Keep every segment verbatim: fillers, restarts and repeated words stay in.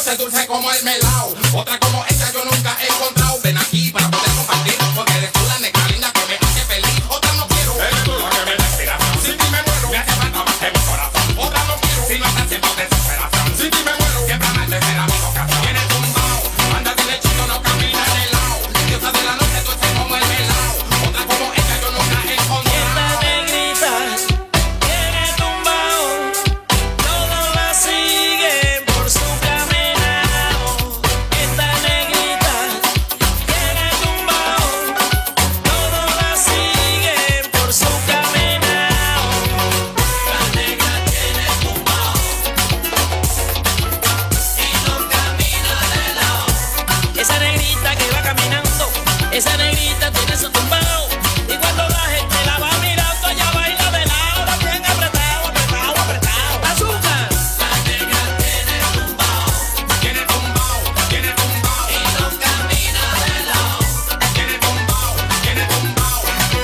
dulce, dulce como el melao. Otra como esta yo nunca he encontrado. Ven aquí para poder compartir, porque eres tú la negra linda que me hace feliz. Otra no quiero, eres tú la que me da inspiración. Sin ti me muero, me hace falta más que mi corazón. Otra no quiero, si no estás siempre desesperación. Sin ti me muero, siempre amarme será mi vocación. Tienes tumbao, anda derechito, no camina de lado. Diosa de la noche, dulce como el melao. Otra como esta yo nunca he encontrado. Esta negrita tiene tumbao, todos la siguen por su caminado. Esta negrita tiene tumbao, todos la siguen por su caminado. La negra tiene tumbao y no camina de lado. Esa negrita que va caminando, esa negrita tiene su tumbao. Y cuando la gente la va mirando, ella baila de lado, bien apretado, apretado, apretado. ¡Azúcar! La negra tiene tumbao, Tiene tumbao, tiene tumbao. y no camina de lado. Tiene tumbao, tiene tumbao.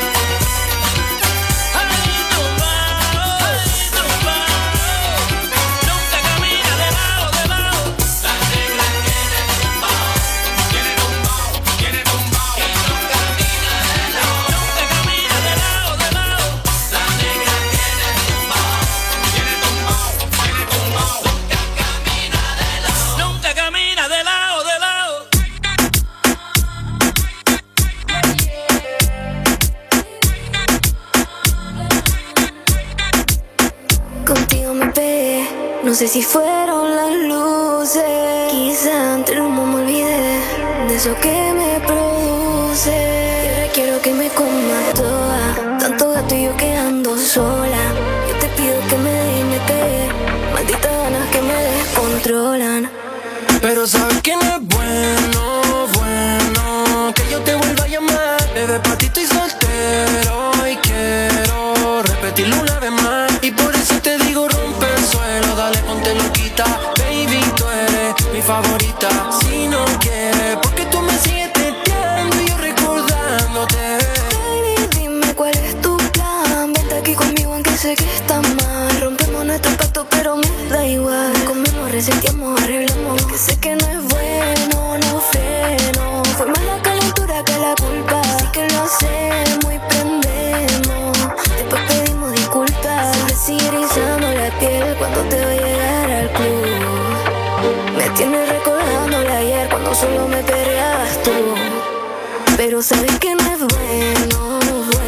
¡Ay, tumbao, ay, tumbao! Nunca camina de lado, de lado. La negra tiene tumbao, Tiene tumbao, tiene tumbao. y no camina de lado. Nunca camina de lado, de lado. La negra tiene tumbao, Tiene tumbao, tiene tumbao. nunca camina de lado, de lado. Contigo me pegué, no sé si fueron las luces. Quizá entre el humo me olvidé de eso que me produce. Y ahora quiero que me comas toda, tanto gato y yo quedando sola. Yo te pido que me dejes, me pegué, malditas ganas que me descontrolan. Pero sabes que no es bueno, bueno que yo te vuelva a llamar. Bebé, pa' ti estoy soltero y quiero repetirlo una vez más. Y por eso te digo rompe el suelo, dale ponte loquita. Baby, tú eres mi favorita. Si no quieres, porque tú me sigues teteando y yo recordándote. Baby, dime cuál es tu plan. Vente aquí conmigo aunque sé que está mal. Rompemos nuestro pacto pero me da igual. Comemos, resentimos, arreglamos. Que sé que no es bueno, no freno. Fue más la calentura que la culpa. Así que lo hacemos y prendemos. Después pedimos disculpas. Me sigue erizando la piel cuando te veo llegar al club. Me tienes recordando el ayer cuando solo me perreabas tú. Pero sabes que no es bueno,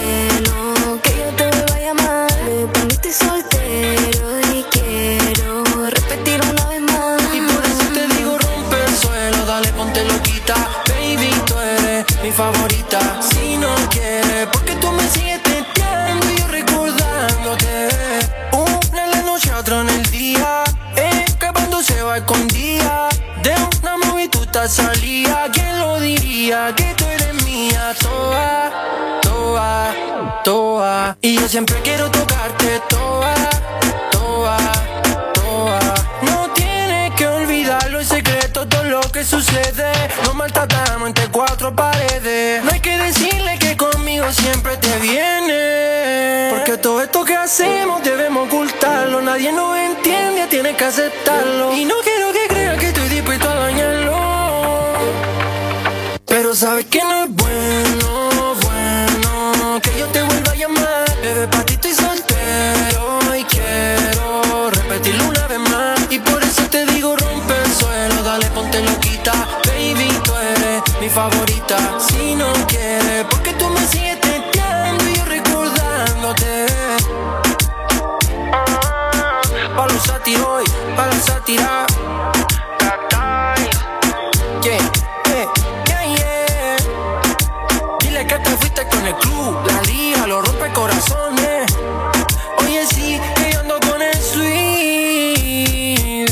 bueno que yo te vuelva a llamar. Me poniste soltero y quiero repetir una vez más. Y por eso te digo rompe el suelo, dale ponte loquita. Baby, tú eres mi favorita. Si no quieres, porque tú me sigues teteando y yo recordándote. Una en la noche, otra en el día, escapando se va escondida. De una movie tú estás salida. ¿Quién lo diría? Que tú eres mía. Toa, toa, toa. Y yo siempre quiero tocarte toa, toa, toa. No tienes que olvidarlo, el secreto, todo lo que sucede. Nos maltratamos entre cuatro paredes. No hay que decirle que conmigo siempre te viene. Porque todo esto que hacemos debemos ocultarlo. Nadie nos entiende, tienes que aceptarlo. Y no quiero que creas que estoy dispuesto a dañarlo. Pero sabes que no es bueno, bueno que yo te vuelva a llamar. Bebé, pa' ti estoy soltero y quiero repetirlo una vez más. Y por eso te digo rompe el suelo, dale ponte loquita. Baby, tú eres mi favorita. Si no quieres, porque tú me sigues teteando y yo recordándote. Pa' los sátiros y pa' la sátira. Yeah, yeah, yeah, yeah. Dile que te fuiste con el club, la liga, lo rompe corazones. Oye, sí, que yo ando con el sweet.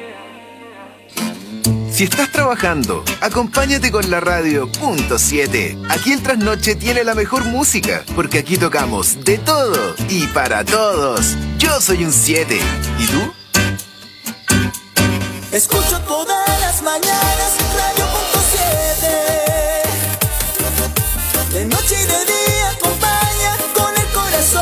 Si estás trabajando, acompáñate con la radio punto siete. Aquí el Trasnoche tiene la mejor música, porque aquí tocamos de todo y para todos. Yo soy un siete. ¿Y tú? Escucho todas las mañanas Radio punto siete. De noche y de día acompaña con el corazón.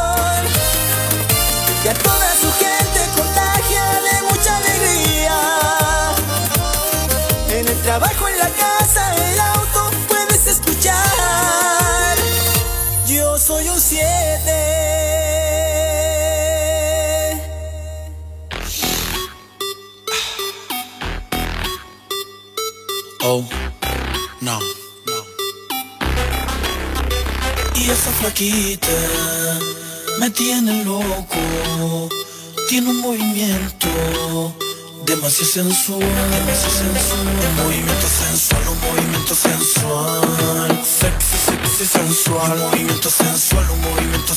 Y a toda su gente contagia de mucha alegría. la casa, el auto, puedes escuchar. Yo soy un siete. Oh, no, no. Y esa flaquita me tiene loco. Tiene un movimiento demasiado sensual, demasiado sensual. Un movimiento sensual, un movimiento sensual. Sexy, sexy, sensual. Un movimiento sensual, un movimiento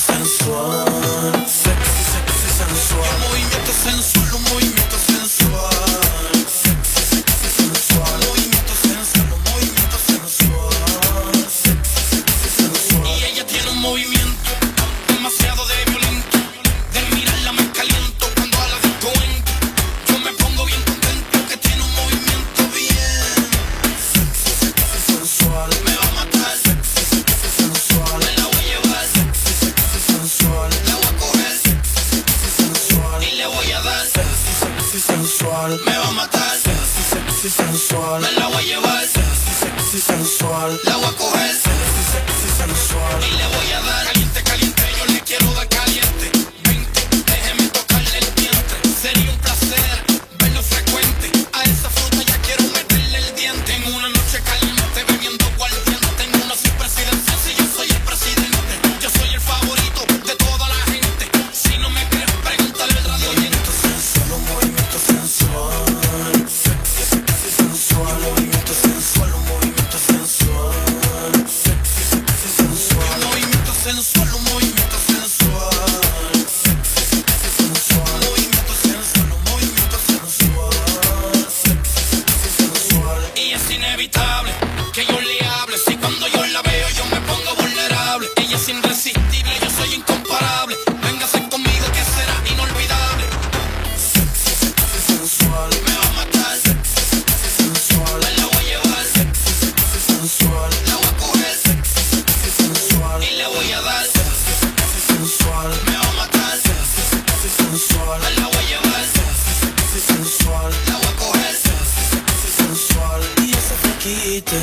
sensual. Sexy, sexy, sensual. Un movimiento sensual, un movimiento sensual. Sexy, sexy, sensual. Un movimiento sensual, un movimiento sensual. Sexy, sexy, sensual. Y ella tiene un movimiento demasiado de violento. De mirarla me caliento cuando a la disco entro. Yo me pongo bien contento que tiene un movimiento bien sexy, sexy, sensual. Me va a matar. Sexy, sexy, sensual. Me la voy a llevar. Sexy, sexy, sensual. La voy a coger. Sexy, sexy, sensual. Y le voy a dar. Sexy, sexy, sensual. Me va a matar. Sexy, sexy, sensual. Me la voy a llevar. Sexy, sexy, sensual. La voy a coger. Sexy, sexy, sensual. Y le voy a dar. Caliente, caliente, yo le quiero dar caliente. Vente, déjeme tocarle el diente. Sería un placer verlo frecuente. A esa fruta ya quiero meterle el diente. En una noche caliente, bebiendo guardiente. Tengo una sin presidencia, si yo soy el presidente. Yo soy el favorito de toda la gente. Si no me crees, pregúntale al radio. Movimiento sensual, un movimiento sensual. Sexy, sexy, sensual. Un movimiento sensual, un movimiento sensual. Sexy, sexy, sensual. Un movimiento sensual, un movimiento sensual. Sexy, sexy, sensual. Un movimiento sensual, un movimiento sensual. Sexy, sexy, sensual. Y es inevitable que yo le hable. Si cuando yo la veo yo me pongo vulnerable. Ella es irresistible, yo soy incomparable. Véngase conmigo que será inolvidable. Sexy, sexy, sensual. Me va a matar. Sexy, sexy, sensual. Me la voy a llevar. Sexy, sexy, sensual. La voy a coger. Sexy, sexy, sensual. Y le voy a dar. Sexy, sexy, sensual. Me va a matar. Sexy, sexy, sensual. Me la voy a llevar. Sexy, sexy, sensual. La voy a coger. Sexy, sexy, sensual. Y esa flaquita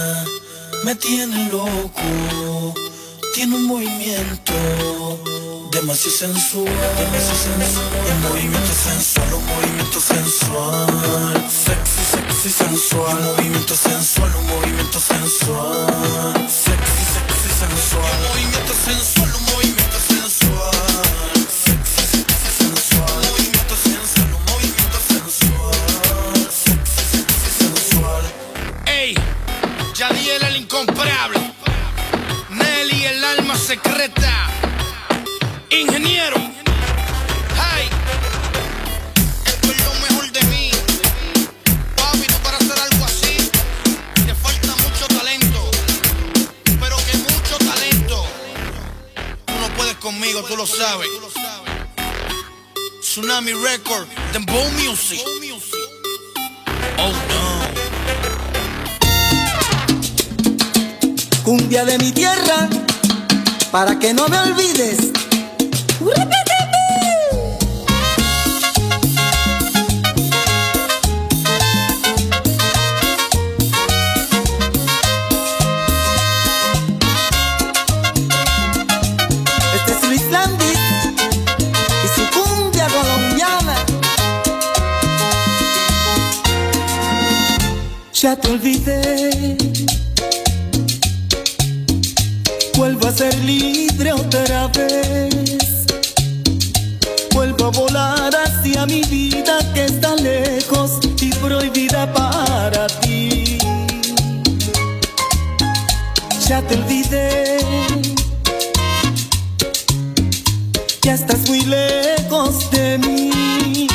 me tiene loco. Tiene un movimiento demasiado sensual, demasiado sensual. Un movimiento sensual, un movimiento sensual. Sexy, sexy, sensual. Un movimiento sensual, un movimiento sensual. Sexy, sexy, sensual. Un movimiento sensual, un movimiento sensual. Sexy, sexy, sensual. Un movimiento sensual, un movimiento sensual. Sexy, sexy, sensual. Ey, Yadiel el incomparable, Nelly el alma secreta, ingeniero. Hey, esto es lo mejor de mí. Papi, tú para hacer algo así te falta mucho talento, pero que mucho talento. Tú no puedes conmigo, tú lo sabes. Tsunami Record, Dembow Music. Oh no. Cumbia de mi tierra, para que no me olvides. Este es Luis Landis y su cumbia colombiana. Ya te olvidé, vuelvo a ser libre otra vez. Vuelvo a volar hacia mi vida que está lejos y prohibida para ti. Ya te olvidé, ya estás muy lejos de mí.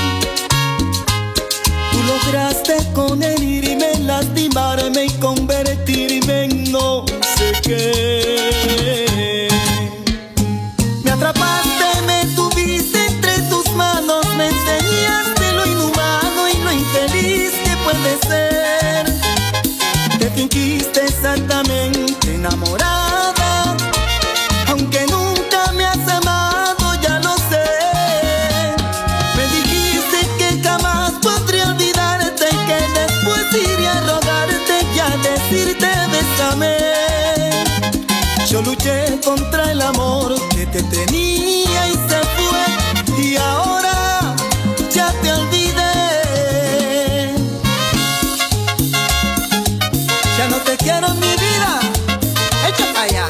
Tú lograste con herirme, lastimarme y convertirme en no sé qué. Me atrapaste, me tuviste entre tus manos, me enseñaste lo inhumano y lo infeliz que puede ser. Te fingiste exactamente enamorada, aunque nunca me has amado, ya lo sé. Me dijiste que jamás podría olvidarte y que después iría a rogarte, ya Yo luché contra el amor que te tenía y se fue, y ahora ya te olvidé. Ya no te quiero en mi vida, echa para allá.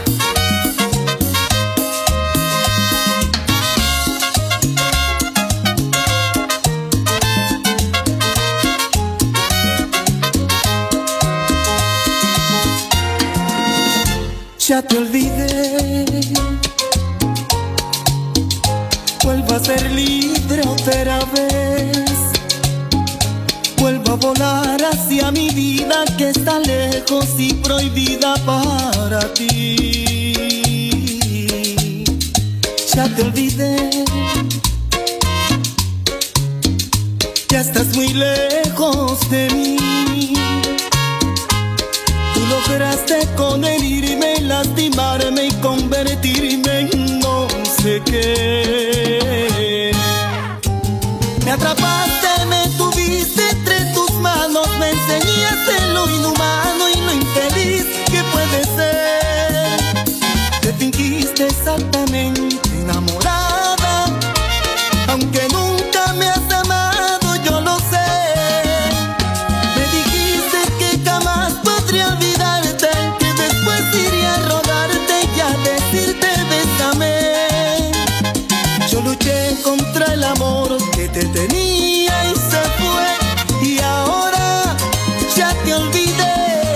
Ya te olvidé, vuelvo a ser libre otra vez, vuelvo a volar hacia mi vida que está lejos y prohibida para ti. Ya te olvidé, ya estás muy lejos de mí. Tú lograste con herirme, lastimarme y convertirme en no sé qué. Me atrapaste, me tuviste entre tus manos, me enseñaste lo inhumano y lo infeliz que puede ser. Te fingiste exactamente enamorada, aunque nunca me has amado, yo lo sé. Me dijiste que jamás podría olvidarte, que después iría a rodarte y a decirte bésame. Yo luché contra el amor que te tenía y se fue, y ahora ya te olvidé.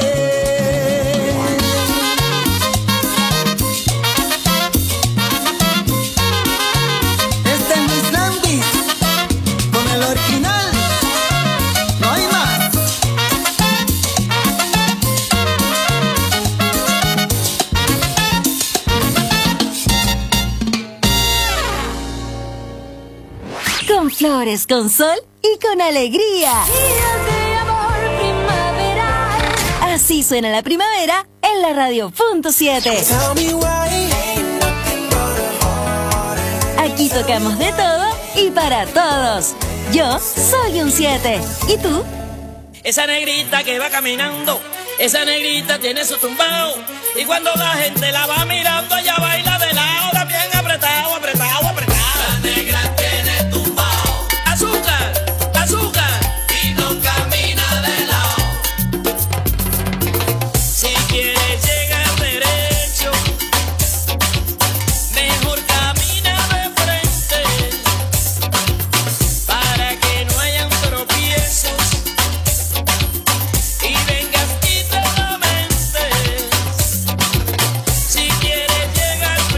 Este es Luis Landis con el original, no hay más. Con flores, con sol y con alegría. Así suena la primavera en la radio punto siete. Aquí tocamos de todo y para todos. Yo soy un siete. ¿Y tú? Esa negrita que va caminando, esa negrita tiene su tumbao, y cuando la gente la va mirando, ella baila de lado, también apretado, apretado, apretado. La negra tiene tumbao azúcar, azúcar, y no camina de lado. Si quieres llegar derecho, mejor camina de frente, para que no hayan tropiezos y vengas y te lamentes. Si quieres llegar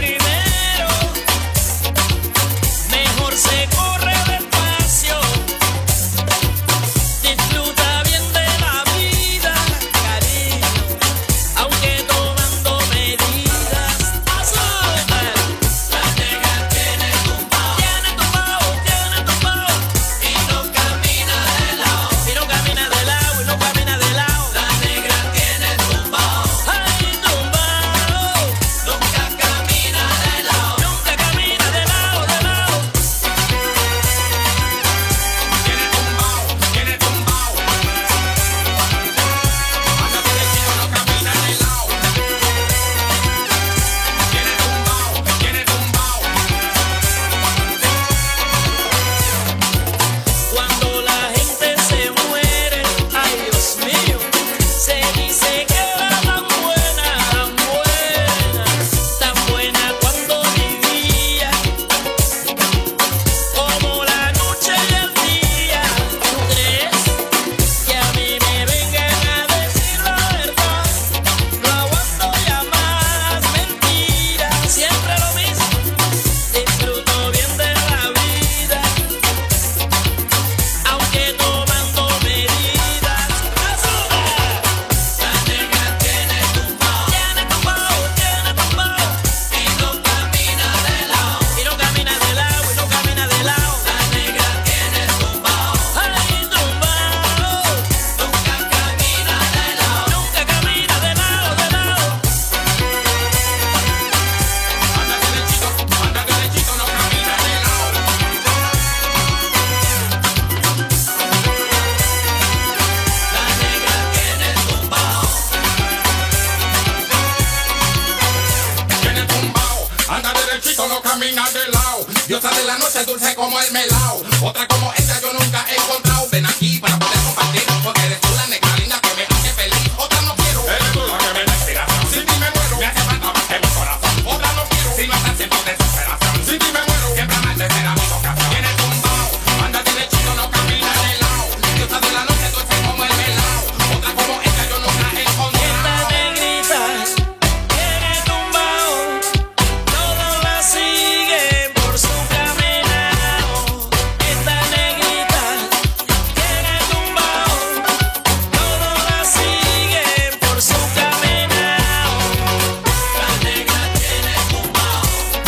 la noche dulce como el melao. Otra como esta yo nunca he encontrado. Ven aquí para poder compartir, porque eres tú la negra linda que me hace feliz. Otra no quiero, eres tú la que me da inspiración. Sin ti me muero, me hace falta más que mi corazón. Otra no quiero, si no estás siempre desesperación. Sin ti me muero, siempre amantes será mi vocación. Tienes tumbao, anda derechito, no camina de lado. Diosa de la noche dulce como el melao. Otra como esta yo nunca he encontrado. Esta negrita tiene tumbao, todos la siguen por su caminado. Esta negrita tiene tumbao, todos la siguen por su caminado. La negra tiene tumbao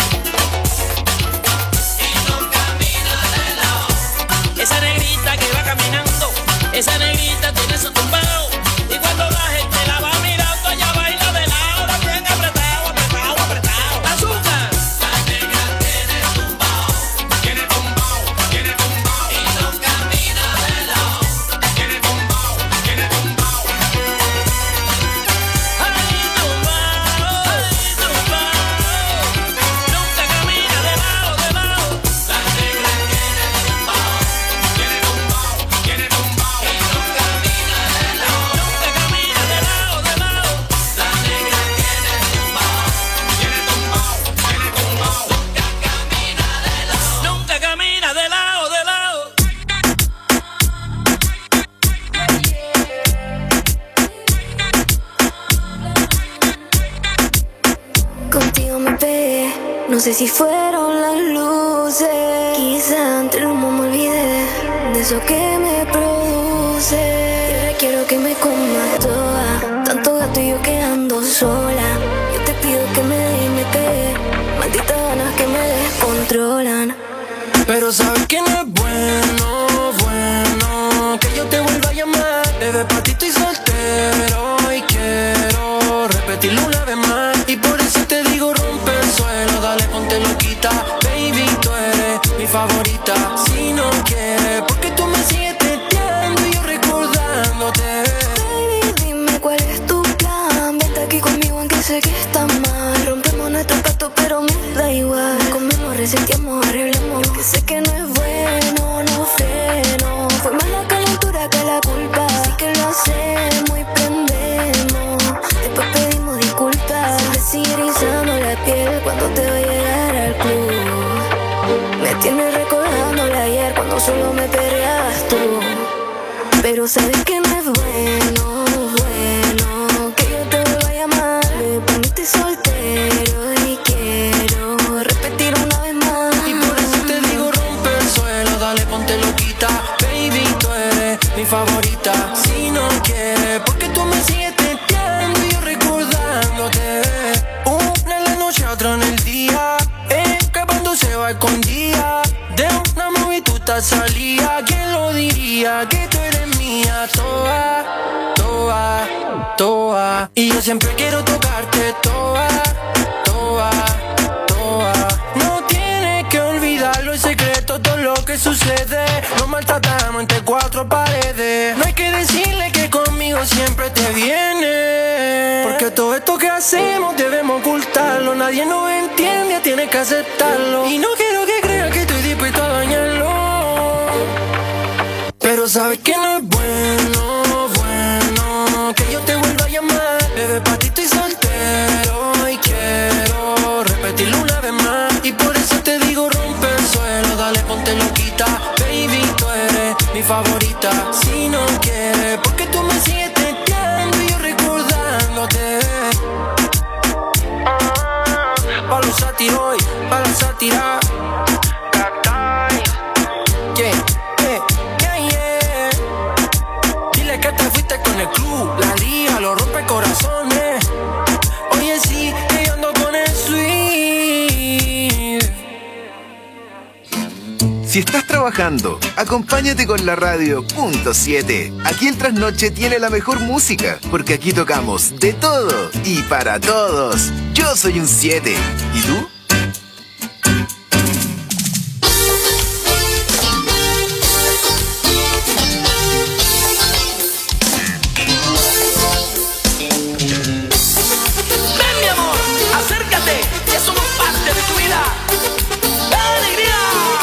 y no camina de lado. Esa negrita que va caminando, esa negrita tiene su tumbao. Y cuando la gente la va mirando, ella baila de lado, bien apretado, apretado, apretado. Azúcar. La negra tiene tumbao, Tiene tumbao, tiene tumbao, y no camina de lado. tiene tumbao, tiene tumbao. Ay, tumbao, ay, tumbao. Nunca camina de lado, de lado. La negra tiene tumbao, Tiene tumbao, tiene tumbao. y no camina de lado. Nunca camina de lado, de lado. La negra tiene tumbao, Tiene tumbao, tiene tumbao. nunca camina de lado, de lado. Contigo me pegué, no sé si fueron las luces. Quizá entre el humo me olvidé de eso que me produce. Y ahora quiero que me comas toda, tanto gato y yo quedando sola. Yo te pido que me des y me pegué, malditas ganas que me descontrolan. Pero sabes que no es bueno, bueno que yo te vuelva a llamar. Bebé, pa' ti estoy soltero y quiero repetirlo una vez más. Y por eso te digo rompe el suelo, dale ponte loquita. Baby, tú eres mi favorita. Si no quieres, porque tú me sigues testeando y yo recordándote. Baby, dime cuál es tu plan. Vente aquí conmigo aunque sé que está mal. Rompemos nuestro pacto pero me da igual. Comemos, reseteamos, arreglamos. Que sé que no es bueno, no freno. Fue más la calentura que la culpa. Así que lo hacemos y prendemos. Después pedimos disculpas. Me sigue erizando la piel cuando te voy a llegar al club. Me tienes recordándole ayer cuando solo me perreabas tú. Pero sabes que no es bueno, bueno que yo te vuelva a llamar. Me poniste soltero y quiero repetir una vez más. Y por eso te digo rompe el suelo, dale ponte loquita. Baby, tú eres mi favorita. Si no quieres, porque tú me sigues testeando y yo recordándote. Una en la noche, otra en el día, escapándose va escondida. De una movie tú te salía. ¿Quién lo diría? Que tú eres mía. Toa, toa, toa. Y yo siempre quiero tocarte. Toa, toa, toa. No tienes que olvidarlo, el secreto, todo lo que sucede. Nos maltratamos entre cuatro paredes. No hay que decirle que conmigo siempre te viene. Porque todo esto que hacemos debemos ocultarlo. Nadie nos entiende, tienes que aceptarlo. Y no quiero que creas que estoy dispuesto a dañarlo. Pero sabes que no es bueno, bueno que yo te vuelva a llamar. Bebé, pa' ti estoy soltero y quiero repetirlo una vez más. Y por eso te digo rompe el suelo, dale ponte loquita. Baby, tú eres mi favorita. Si no quieres, porque tú me sigues testeando y yo recordándote. Pa' los sátiros y pa' la sátira. Yeah, yeah, yeah, yeah. Dile que te fuiste con el club, la liga, lo rompe corazones. Oye, sí, que yo ando con el sweet. Si estás trabajando, acompáñate con la radio punto siete. Aquí el trasnoche tiene la mejor música, porque aquí tocamos de todo y para todos. Yo soy un siete. ¿Y tú? Ven, mi amor, acércate, que somos parte de tu vida. ¡Alegría!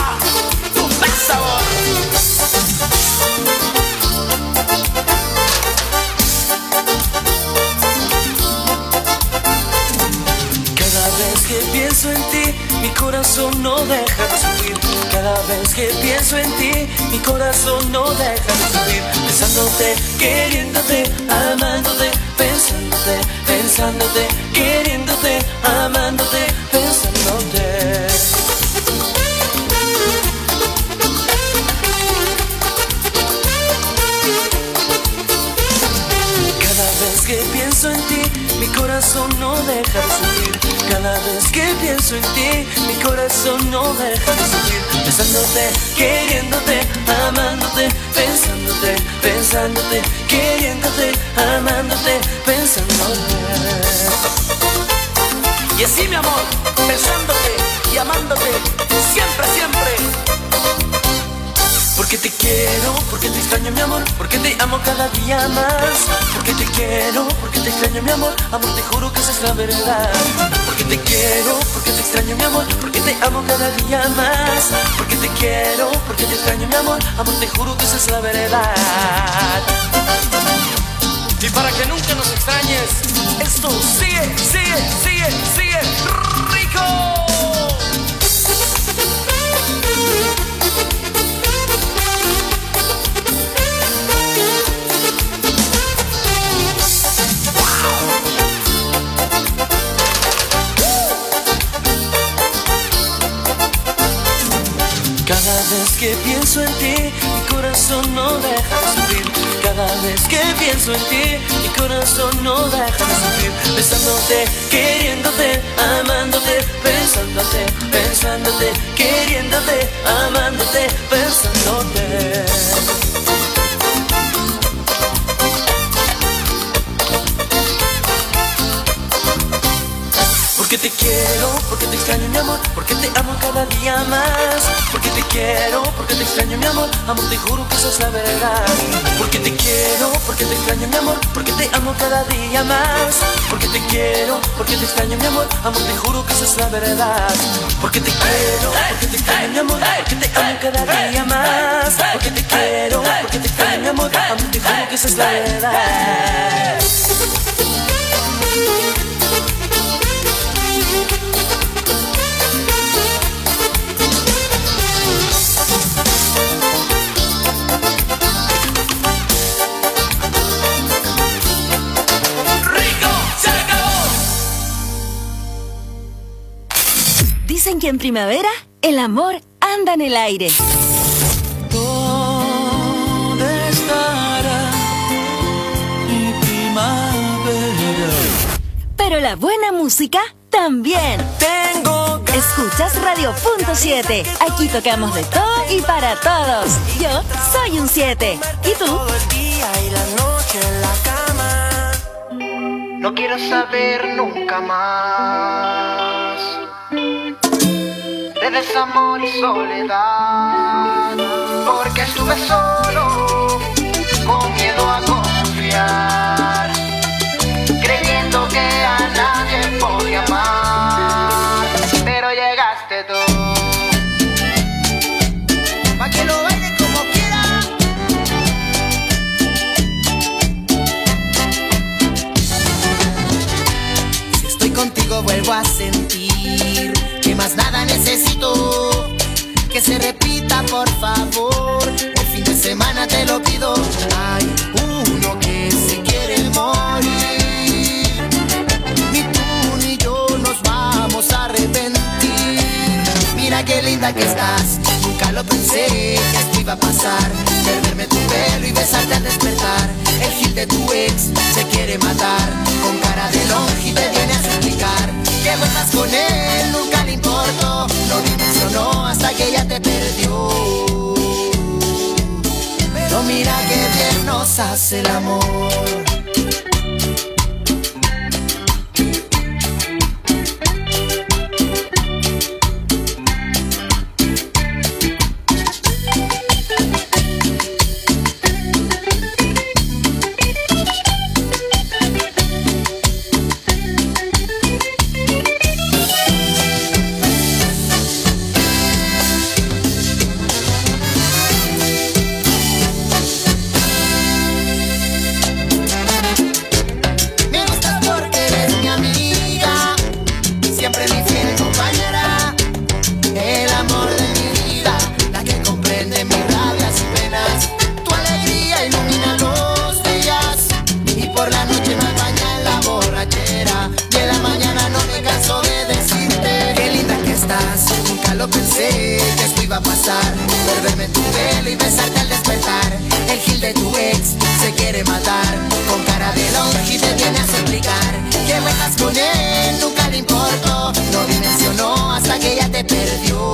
corazón no deja de sufrir. Cada vez que pienso en ti, mi corazón no deja de sufrir. Pensándote, queriéndote, amándote, pensándote, pensándote, queriéndote, amándote, pensándote. Cada vez que pienso en ti, mi corazón no deja de sufrir. Cada vez que pienso en ti, mi corazón no deja de sufrir. Pensándote, queriéndote, amándote, pensándote, pensándote, queriéndote, amándote, pensándote. Y así, mi amor, pensándote y amándote, siempre, siempre. Porque te quiero, porque te extraño, mi amor, porque te amo cada día más. Porque te quiero, porque te extraño, mi amor, amor, te juro que esa es la verdad. Porque te quiero, porque te extraño, mi amor, porque te amo cada día más. Porque te quiero, porque te extraño, mi amor, amor, te juro que esa es la verdad. Y para que nunca nos extrañes, esto sigue, sigue, sigue, sigue rico. Cada vez que pienso en ti, mi corazón no deja de sufrir. Cada vez que pienso en ti, mi corazón no deja de sufrir. Pensándote, queriéndote, amándote, pensándote, pensándote, queriéndote, amándote, pensándote. Porque te quiero, porque te extraño, mi amor, porque te amo cada día más. Porque te quiero, porque te extraño, mi amor, amor, te juro que esa es la verdad. Porque te quiero, porque te extraño, mi amor, porque te amo cada día más. Porque te quiero, porque te extraño, mi amor, amor, te juro que esa es la verdad. Porque te quiero, porque te extraño, mi amor, porque te amo cada día más. Porque te quiero, porque te extraño, mi amor, amor, te juro que esa es la verdad. Dicen que en primavera el amor anda en el aire. ¿Dónde estará mi primavera? Pero la buena música también. Tengo ganas. Escuchas Radio Punto siete. Aquí tocamos de todo y para todos. Yo soy un siete. ¿Y tú? Todo el día y la noche en la cama. No quiero saber nunca más de desamor y soledad, porque estuve solo, con miedo a confiar, creyendo que a nadie podía amar, pero llegaste tú, pa' que lo baile como quiera. Si estoy contigo vuelvo a sentir que más nada necesito, que se repita por favor, el fin de semana te lo pido. Hay uno que se quiere morir, ni tú ni yo nos vamos a arrepentir. Mira qué linda que estás, nunca lo pensé que esto iba a pasar, perderme tu pelo y besarte al despertar. El gil de tu ex se quiere matar, con cara de longe te viene a suplicar que vuelvas con él, nunca le importó, no dimensionó hasta que ella te perdió. Pero mira que bien nos hace el amor. perderme tu pelo y besarte al despertar. El gil de tu ex se quiere matar, con cara de longe y te viene a suplicar que vuelvas con él, nunca le importó, no dimensionó hasta que ella te perdió.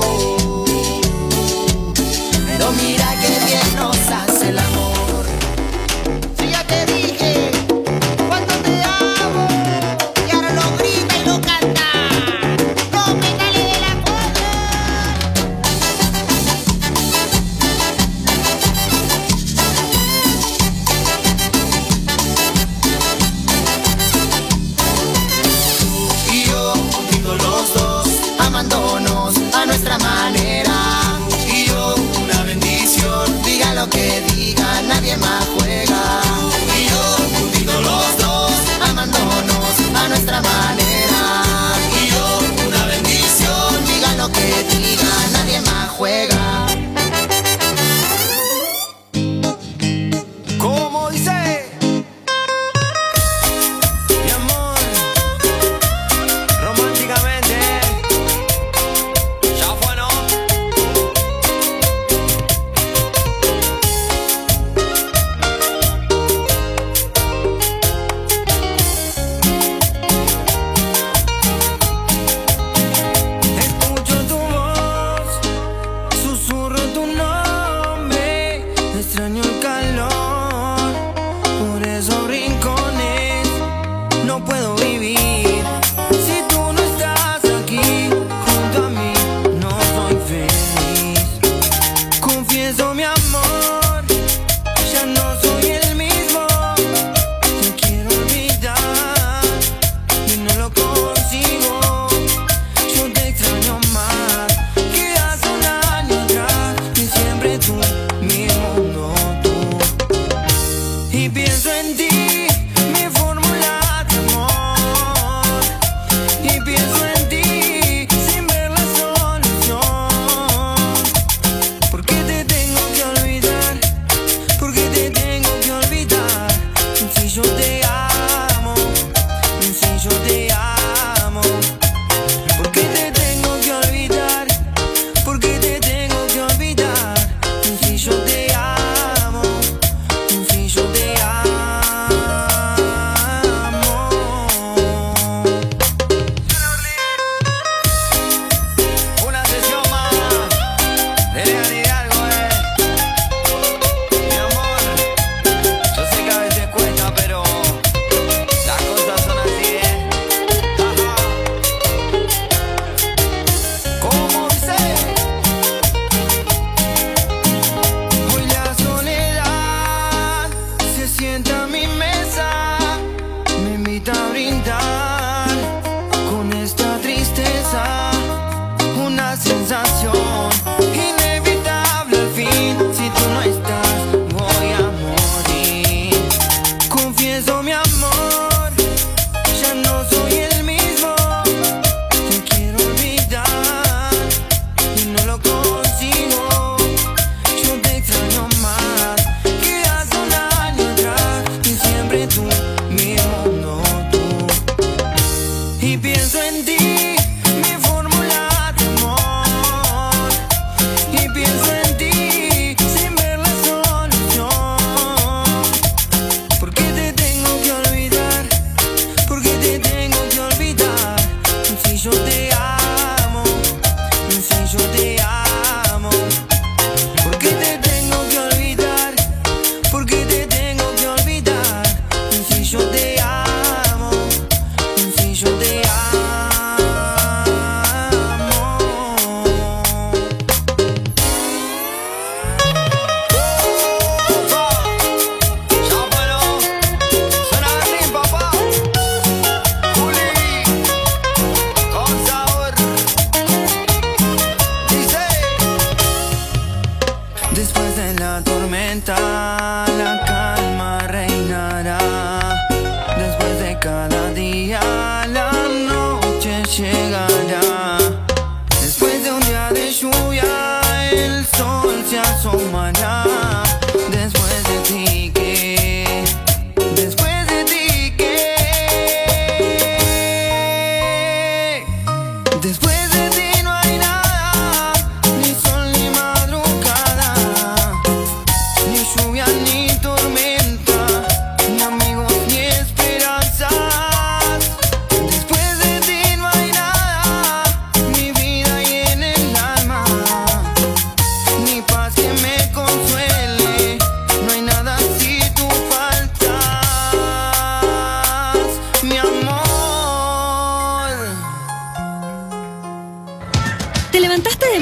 Pero mira que bien nos hace el amor. Si ya te dije cuánto te amo, y ahora lo grita y lo canta. No me dale de la cuerda. Y yo, unidos los dos, amándonos a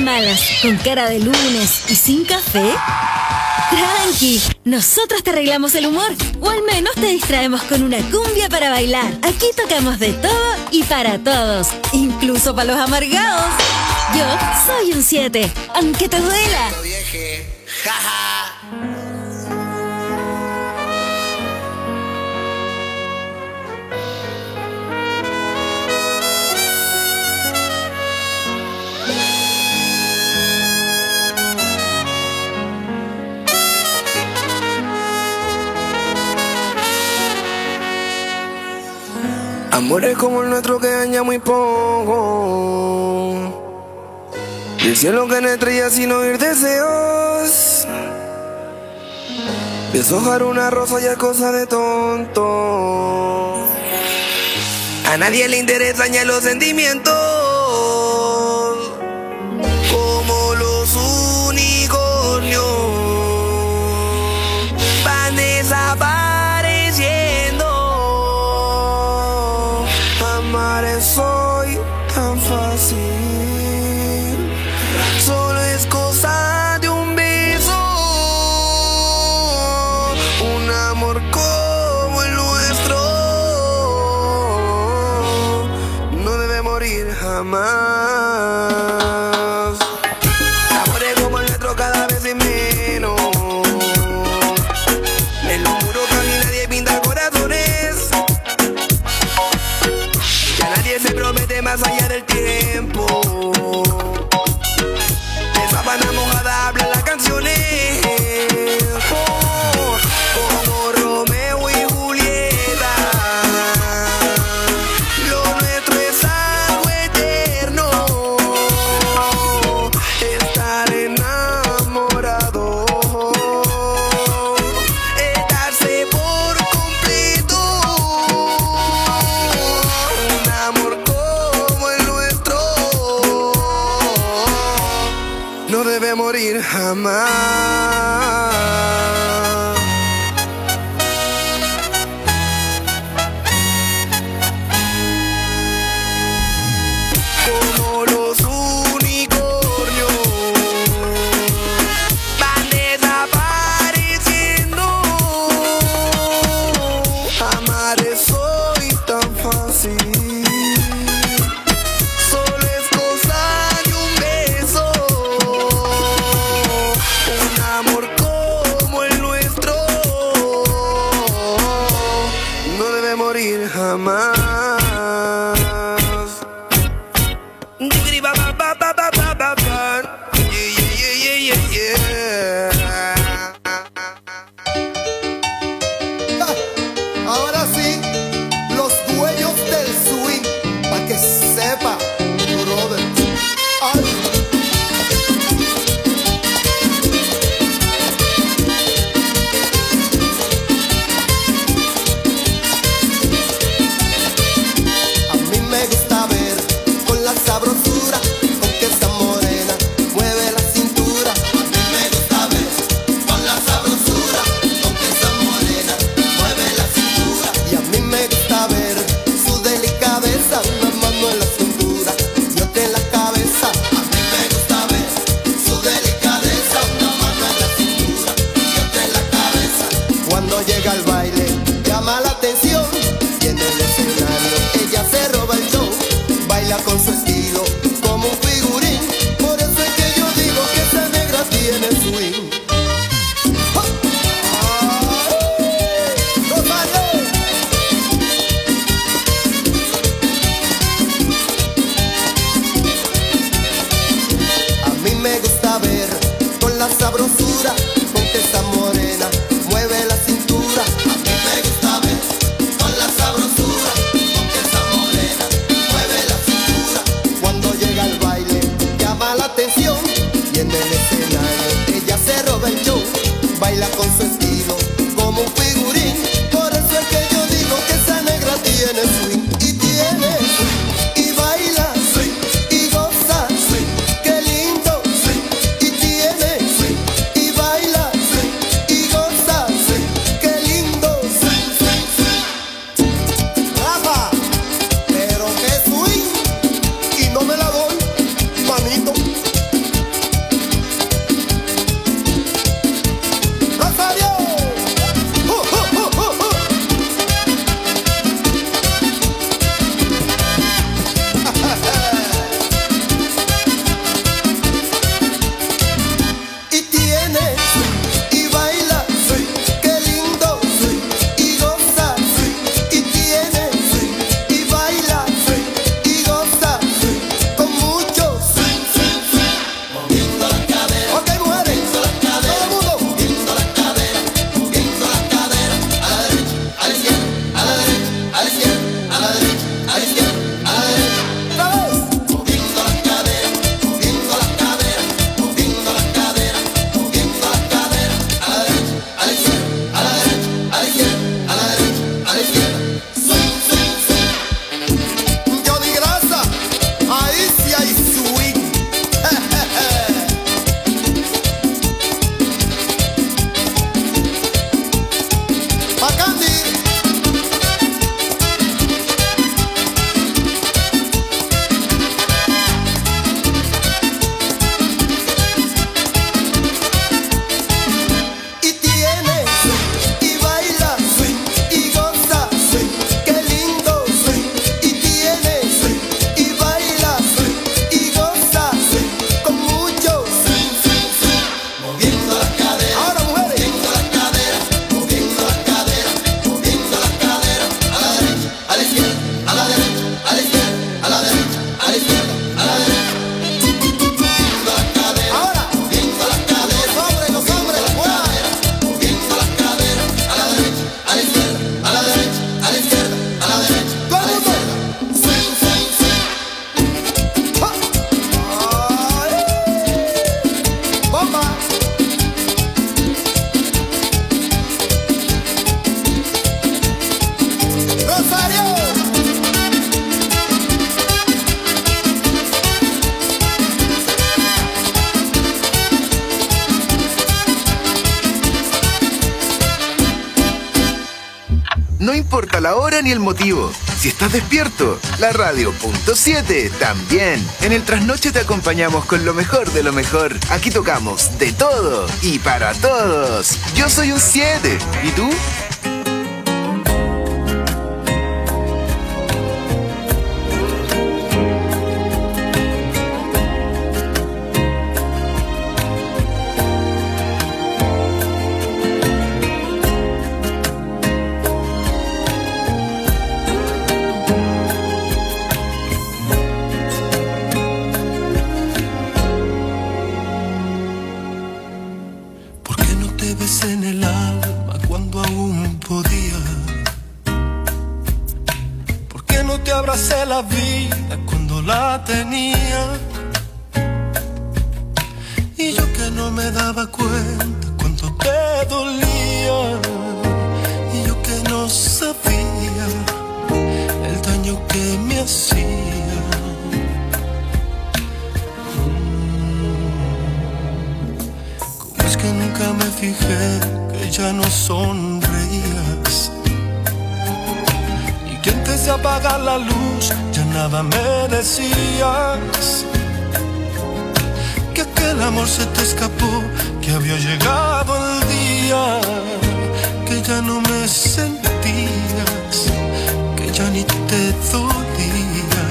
malas, con cara de lunes y sin café? Tranqui, nosotros te arreglamos el humor, o al menos te distraemos con una cumbia para bailar. Aquí tocamos de todo y para todos, incluso para los amargados. Yo soy un siete, aunque te duela. Amores como el nuestro que daña muy poco. Del cielo que no estrellas sin oír deseos. Deshojar una rosa ya es cosa de tonto. A nadie le interesan ya los sentimientos. Como los unicornios van desapareciendo. Amar es hoy tan fácil. Solo es cosa de un beso. Un amor como el nuestro no debe morir jamás. Amores como el nuestro cada vez es menos. En lo oscuro casi nadie pinta corazones. Ya nadie se promete más allá del tiempo. De sábana mojada hablan las canciones. Oh, como Romeo y Julieta. Lo nuestro es algo eterno. Estar enamorado. Estarse por completo. Un amor como el nuestro no debe morir jamás. Como los unicornios van desapareciendo. Amar es hoy tan fácil. Solo es cosa de un beso. Un amor como el nuestro no debe morir jamás. Digri ba ba ba ba ba ba ba ba. Yeah, yeah, yeah, yeah, yeah, yeah. Ahora sí, los dueños del swing, pa' que sepa, brother. Ay. No importa la hora ni el motivo. Si estás despierto, la radio punto siete también. En el trasnoche te acompañamos con lo mejor de lo mejor. Aquí tocamos de todo y para todos. Yo soy un siete. ¿Y tú? En el alma cuando aún podía. ¿Por qué no te abracé la vida cuando la tenía? Y yo que no me daba cuenta cuánto te dolía. Y yo que no sabía el daño que me hacía. ¿Cómo es que nunca me fijé que ya no sonreías? Y que antes de apagar la luz ya nada me decías. Que aquel amor se te escapó, que había llegado el día, que ya no me sentías, que ya ni te dolía.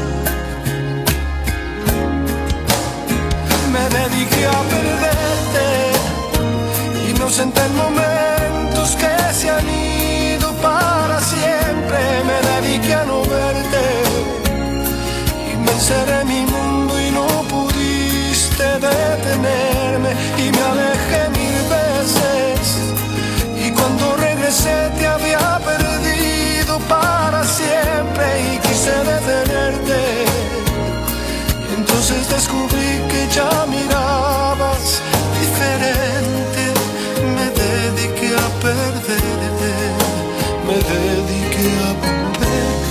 Me dediqué a perderte y me ausenté en momentos que se han ido para siempre. Me dediqué a no verte y me encerré en mi mundo y no pudiste detenerme. Y me alejé mil veces y cuando regresé te había perdido para siempre. Y quise detenerte y entonces descubrí que ya mirabas diferente. Me dediqué a perderte, me dediqué a perderte.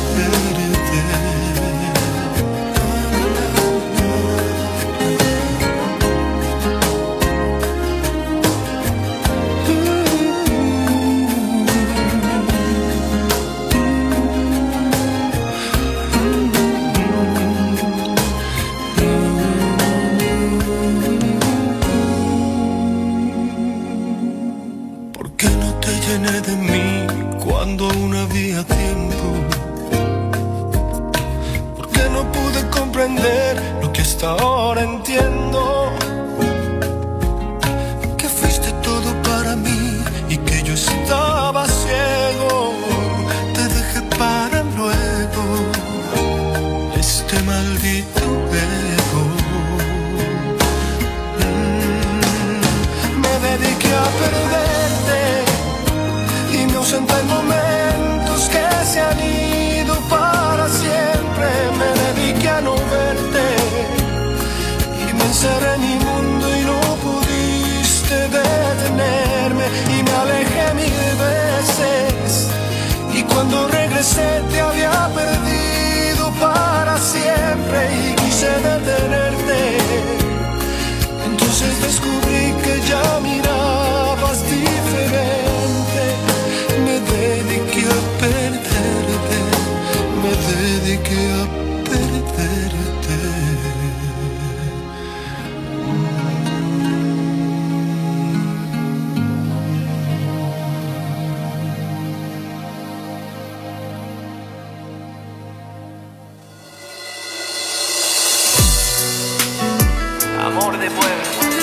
De mí cuando aún había tiempo. Porque no pude comprender lo que hasta ahora entiendo, que fuiste todo para mí y que yo estaba ciego. Te dejé para luego este maldito ego. mm, Me dediqué a perderte y me ausenté en momentos que se han ido para siempre. dediqué a perderte. Amor de pueblo.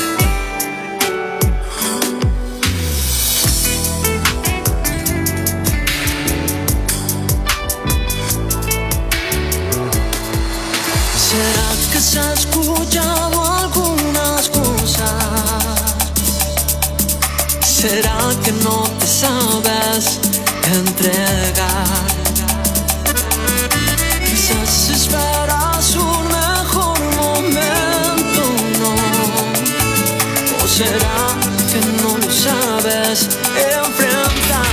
¿Será que se ha escuchado algunas cosas? ¿Será que no te sabes entregar? Quizás esperas un mejor momento, ¿no? ¿O será que no lo sabes enfrentar?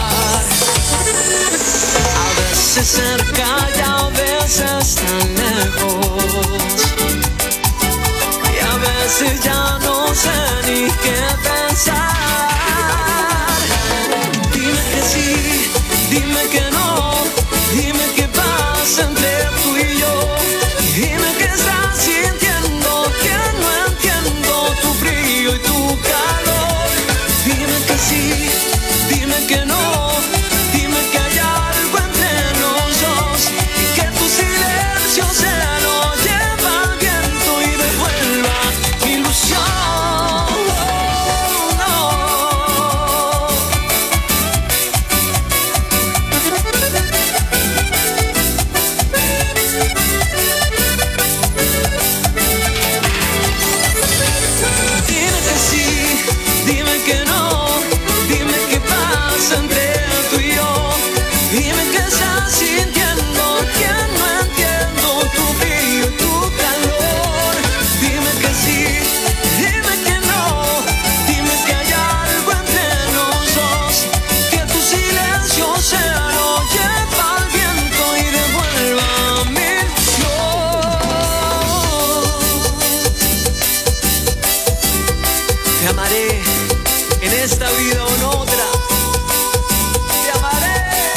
A veces cerca y a veces tan lejos, y a veces ya no sé ni qué pensar. Dime que sí, dime que no, dime qué pasa entre tú y yo. Dime que estás sintiendo, que no entiendo tu frío y tu calor. Dime que sí, dime que no, dime que hay algo entre los dos y que tu silencio se lo lleva al viento y devuelva mi ilusión. Oh, no. Dime que sí, dime que no, dime qué pasa entre tú y yo. Dime que estás sintiendo, que no entiendo tu frío y tu calor. Dime que sí, dime que no, dime que hay algo entre los dos, que tu silencio se lo lleva al viento y devuelva mi ilusión. Te amaré en esta vida o en otra. Te amaré.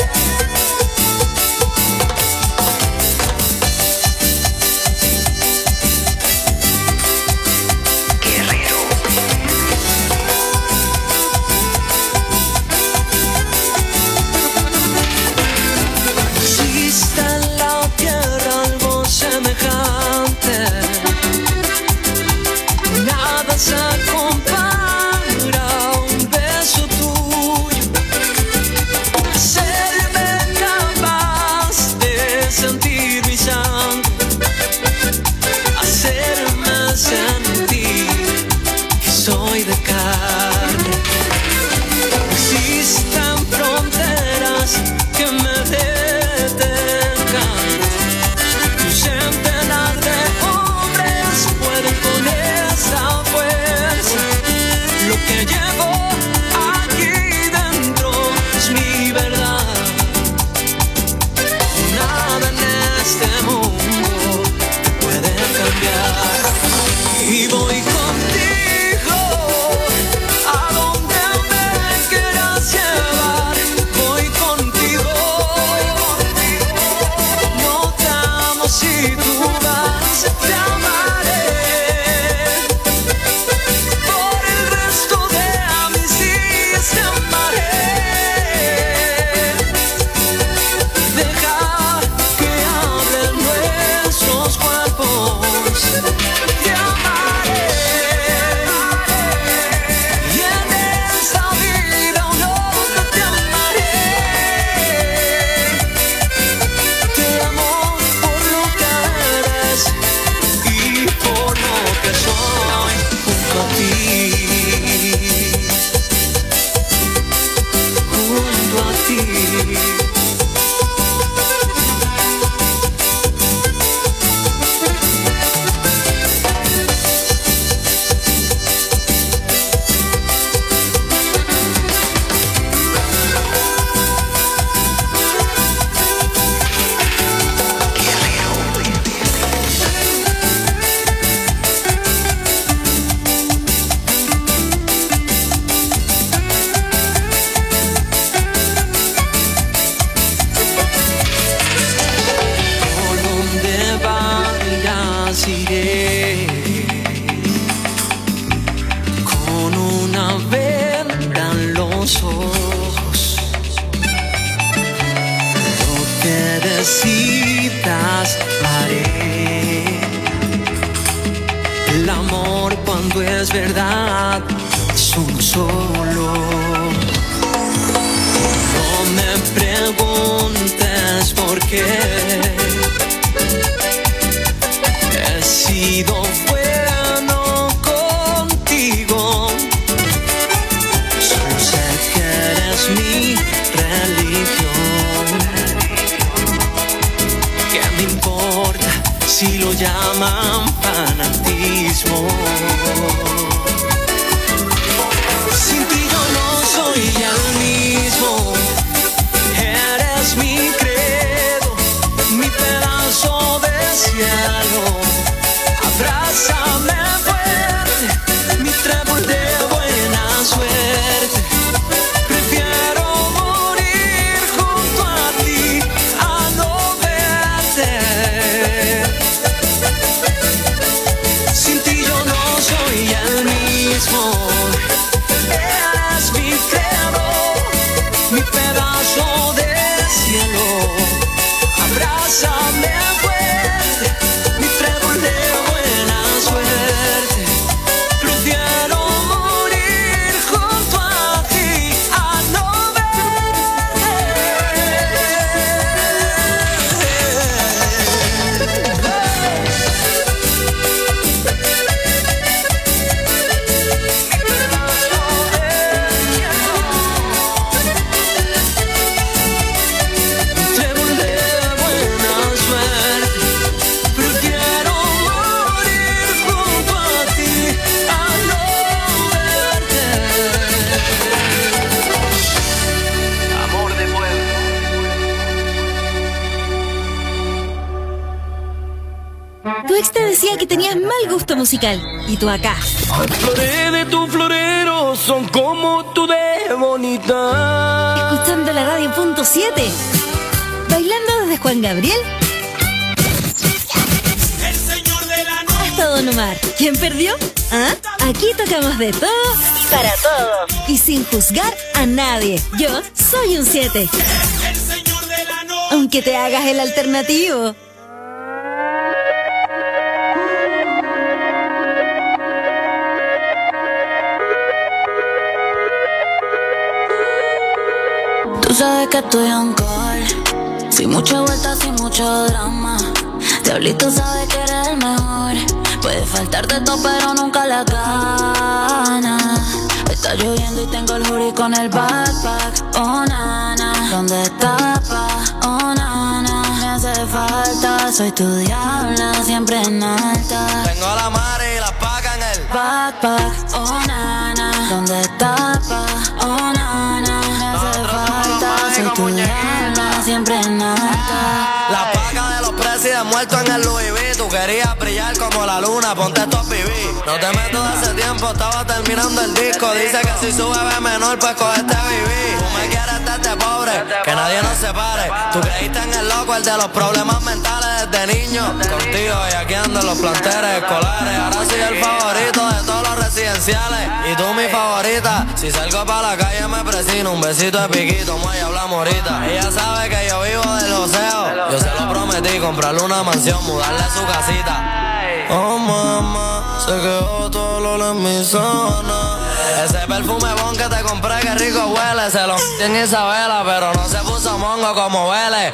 Existe en la tierra algo semejante, nada se compara a un beso tuyo. Hacerme capaz de sentir mi sangre, hacerme sentir que soy de carne. Existen fronteras que me detengan, y un centenar de hombres pueden con esa fuerza. Lo que llevo aquí dentro es mi verdad. Nada en este mundo te puede cambiar. Y voy contigo a donde me quieras llevar. Voy contigo. No te amo si tú vas, te amaré. Por el resto de mis días te amaré. Deja que hablen nuestros cuerpos. Te amaré. Y en esta vida o en otra te amaré. Te amo por lo que necesitas, haré. El amor cuando es verdad es uno solo. No me preguntes por qué. He sido bueno contigo. Solo sé que eres mi religión. ¿Qué me importa si lo llaman fanatismo? Sin ti yo no soy el mismo. Eres mi credo, mi pedazo de cielo. Abrázame fuerte, mi trébol de buena suerte. Prefiero morir junto a ti a no verte. Sin ti yo no soy el mismo. Eres mi credo, mi pedazo de cielo. Abrázame fuerte, mi trébol de buena suerte. Prefiero morir junto a ti a no Tu ex te decía que tenías mal gusto musical. Y tú acá. Flores de tu florero son como tú de bonita. Escuchando la radio punto siete. Bailando desde Juan Gabriel El señor de la noche. hasta Don Omar. ¿Quién perdió? ¿Ah? Aquí tocamos de todo y para todos. Y sin juzgar a nadie. Yo soy un siete. El señor de la noche. Aunque te hagas el alternativo. Tú sabes que estoy on call, sin mucha vuelta, sin mucho drama. Diablito sabe que eres el mejor. Puede faltarte todo pero nunca la gana. Está lloviendo y tengo el hoodie con el backpack. Oh nana, ¿dónde tapas? Oh nana, me hace falta. Soy tu diabla, siempre en alta. Tengo la madre y la paca en el backpack. Oh nana, ¿dónde tapas? Oh nana, me hace falta. Soy tu diabla, siempre en alta. La paca de los presidentes muertos en el Louis V. Tú querías brillar como la luna, ponte estos pibí. No te meto de hace tiempo, estaba terminando el disco. Dice que si sube ve menor, pues cogete viví. Tú me quieres estarte pobre, que nadie nos separe. Tú creíste en el loco, el de los problemas mentales desde niño. Contigo y aquí ando en los planteles escolares. Ahora soy el favorito de todos los residenciales. Y tú mi favorita, si salgo pa' la calle me presino. Un besito de piquito, muy hablamos ahorita. Ella sabe que yo vivo del joseo. Yo se lo prometí, comprarle una mansión, mudarle a su casita. Oh mamá, se quedó todo el olor en mi zona. Ese perfume bon que te compré, que rico huele. Se lo metí en Isabela, pero no se puso mongo como huele.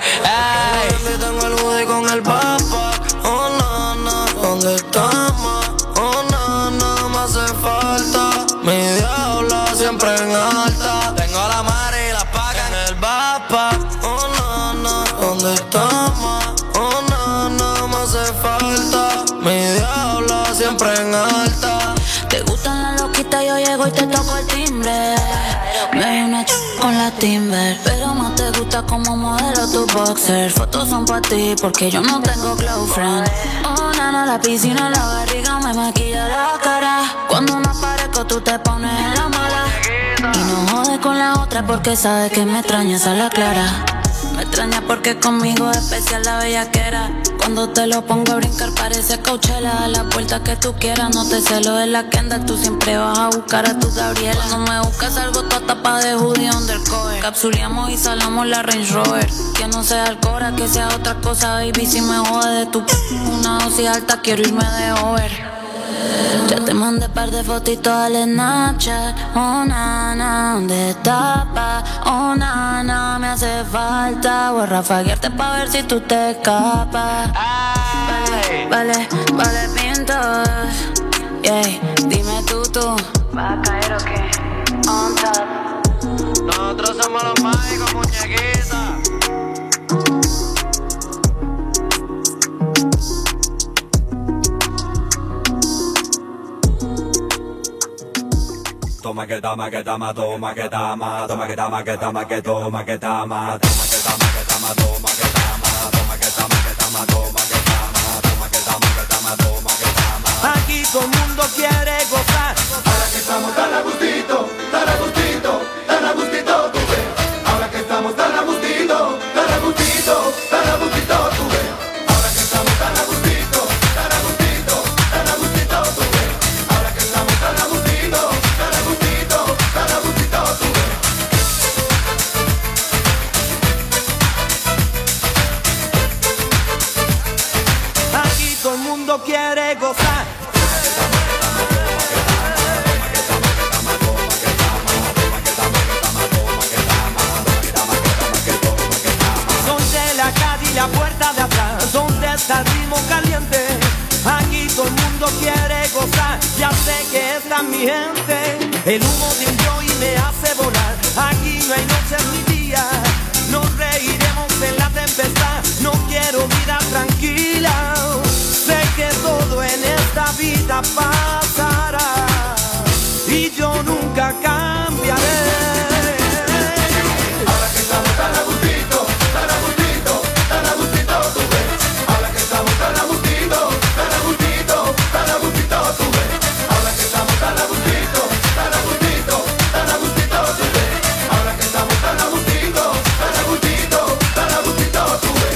Ey, tengo el hoodie con el papa. Oh nana, ¿dónde estamos? Oh nana, me hace falta. Mi diablo siempre en alta. Tengo la madre y la paca en el papa. Oh nana, ¿dónde estamos? Oh nana, me hace falta. Mi diablo siempre en alta. Te gustan las loquitas, yo llego y te toco el timbre. Me doy una ch con la Timber, pero más te gusta como modelo tu boxer. Fotos son pa' ti porque yo no tengo close friend. Oh nana, la piscina, la barriga me maquilla la cara. Cuando me aparezco tú te pones en la mala. Y no jodes con la otra porque sabes que me extrañas a la clara. Me extraña porque conmigo es especial la bellaquera. Cuando te lo pongo a brincar parece Coachella. A la puerta que tú quieras, no te celo de la Kendall. Tú siempre vas a buscar a tu Gabriela. No me buscas algo toda tapa de hoodie undercover. Capsuleamos y salamos la Range Rover. Que no sea el Cora, que sea otra cosa, baby. Si me jode de tu p*** una dosis alta, quiero irme de over. Ya te mandé par de fotitos al Snapchat. Oh nana, ¿dónde tapa? Oh nana, me hace falta. Voy a rafaguearte pa' ver si tú te escapas. Vale, vale, vale, pintos. Yeah, dime tú, tú ¿vas a caer o qué? On top. Nosotros somos los mágicos, muñequitas. Toma que tama que tama, toma que tama, toma que tama que tama que toma que tama, toma que tama que tama, toma que tama, toma que tama que tama, toma que tama, toma que tama que tama, toma que tama. Aquí todo el mundo quiere gozar. Ahora que estamos tan a gustito, tan a gustito, tan a gustito, tú ves. Ahora que estamos tan a gustito, tan a gustito, tan a gustito, tú ves. Ahora que estamos tan a gustito, tan a gustito, tan a gustito, tú ves. Ahora que estamos tan a gustito, tan a gustito, tan a gustito, tú ves. Aquí todo el mundo quiere gozar. La puerta de atrás, donde está el ritmo caliente. Aquí todo el mundo quiere gozar. Ya sé que esta es mi gente. El humo de un joy me hace volar. Aquí no hay noches ni días. Nos reiremos en la tempestad. No quiero vida tranquila. Sé que todo en esta vida pasará y yo nunca cambiaré. Ahora que estamos tan a gustito, tan a gustito, tan a gustito, tú ves. Ahora que estamos tan a gustito, tan a gustito, tan a gustito, tú ves. Ahora que estamos tan a gustito, tan a gustito, tan a gustito, tú ves. Ahora que estamos tan a gustito, tan a gustito, tan a gustito, tú ves.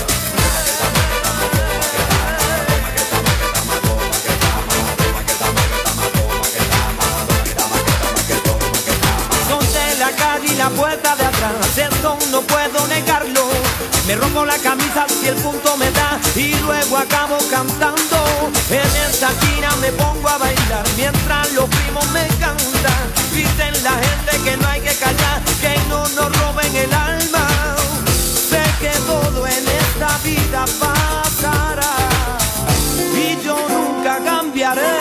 Donde la calle y la puerta de atrás, esto no puedo negarlo. Me rompo la camisa si el punto me da y luego acabo cantando. En esta esquina me pongo a bailar mientras los primos me cantan. Dicen la gente que no hay que callar, que no nos roben el alma. Sé que todo en esta vida pasará y yo nunca cambiaré.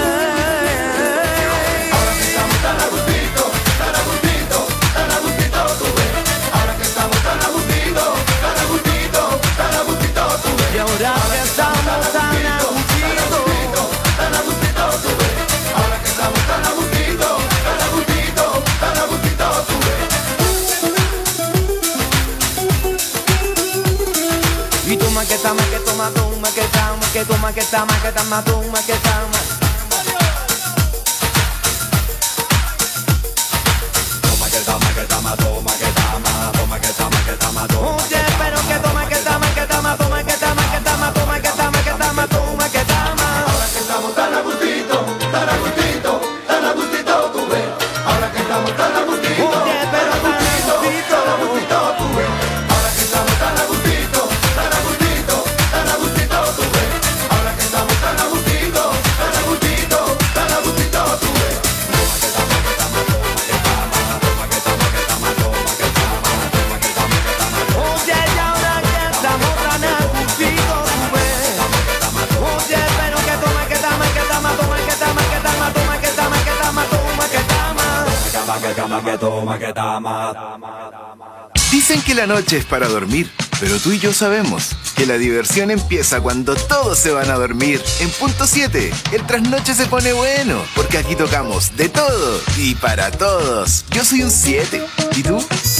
Ahora que estamos tan a gustito, tan a gustito, tan a gustito, tú ves. Ahora que estamos tan a gustito, tan a gustito, tan a gustito, tú ves. Y ahora que estamos tan a gustito, tan a gustito, tú ves. Ahora que estamos tan a gustito, tan a gustito, tan a gustito, tú ves. y toma que tama, que toma, toma, que tama, que toma, que tama, que tama, toma, que tama. Toma que tama que tama, toma que tama, toma que tama que tama, toma. Oye, pero que toma, que tama, que tama, toma, que tama, que tama, toma, que tama, que tama, toma, que tama. Ahora que estamos tan a gustito, tan a gustito, tan a gustito, tú ves. Ahora que estamos tan a gustito, Oye, pero tan a gustito, tan a gustito, tú ves. Ahora que estamos tan a gustito, tan a gustito, tan a gustito, tú ves. Ahora que estamos tan a gustito, tan a gustito, tan a gustito, tú ves. Oye, y ahora que estamos tan a gustito, tú ves. Oye, pero que toma, que tama, que tama, toma, que tama, que tama, toma, que tama, que tama, toma, que tama. Tama que tama que toma que tama. Dicen que la noche es para dormir, pero tú y yo sabemos que la diversión empieza cuando todos se van a dormir. En punto siete, el trasnoche se pone bueno, porque aquí tocamos de todo y para todos. Yo soy un siete, ¿y tú?